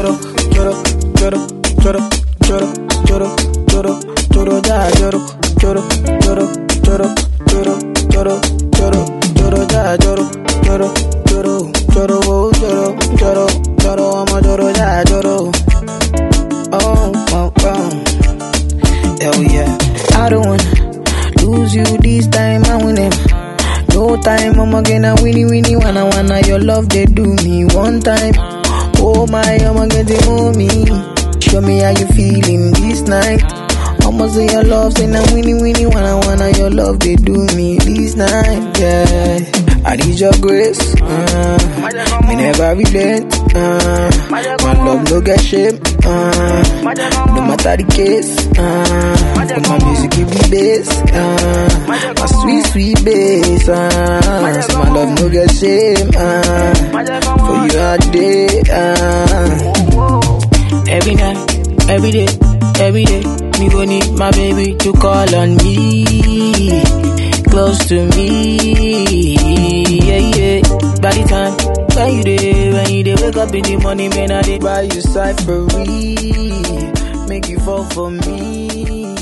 Choro, choro, choro, choro, choro, choro, choro, choro, ja, choro, choro, choro, choro, choro, choro, choro, choro, ja, choro, choro, choro, choro, oh, choro, choro, choro, I'm a choro, ja, choro. Oh, oh, oh. Hell yeah. I don't wanna lose you this time, I win him. No time, I'm gonna winnie, wanna, your love, they do me one time. Oh my, I'm getting mommy. Show me how you feeling this night. Almost say your love, say now winnie, wanna, your love, they do me this night, yeah. I need your grace, me never relent, my love no get shame, no matter the case, with my music give me bass, my sweet bass, so my love no get shame, for you all day, every night, every day, me gon' need my baby to call on me, close to me, yeah. By the time when you dey wake up in the morning, man, I dey buy you cyphery, make you fall for me.